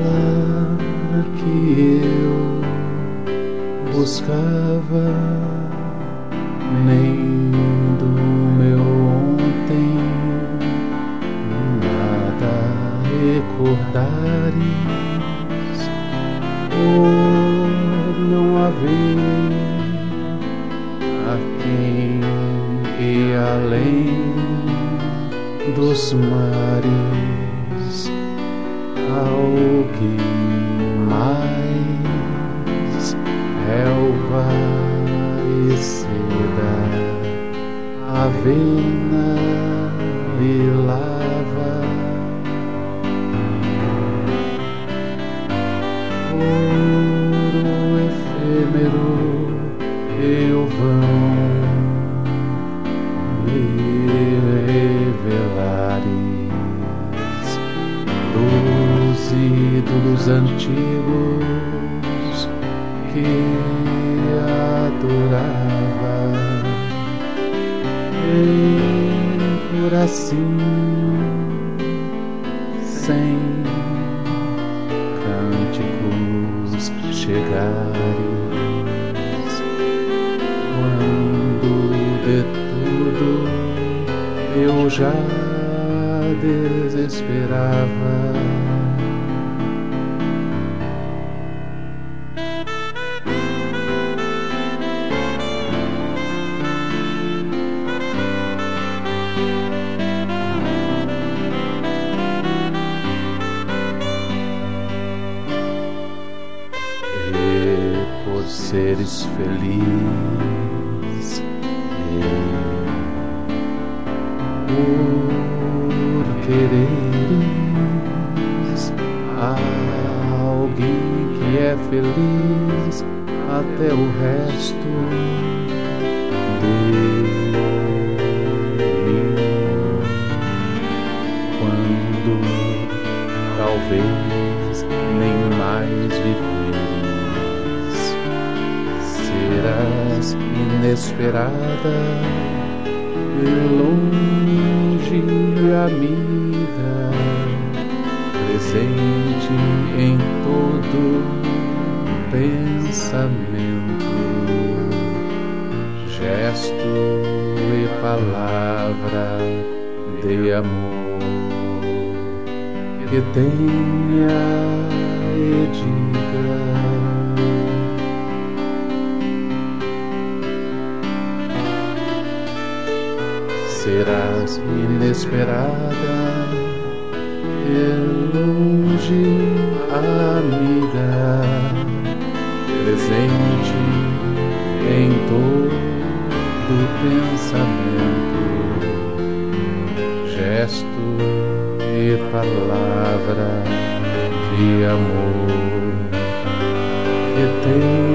que eu buscava, nem do meu ontem nada recordares, por não haver a quem e além dos mares alguém mais, relva e seda, avena e lava, ouro efêmero eu vão revelares dos ídolos antigos que adorava, e por assim sem cânticos chegares, quando de tudo eu já desesperava. E por seres feliz, por quereres alguém que é feliz até o resto de mim, quando talvez nem mais viveres, serás inesperada e longe amiga, presente em todo pensamento, gesto e palavra de amor, que tenha e diga: serás inesperada e longe amiga, presente em todo pensamento, gesto e palavra de amor, que tem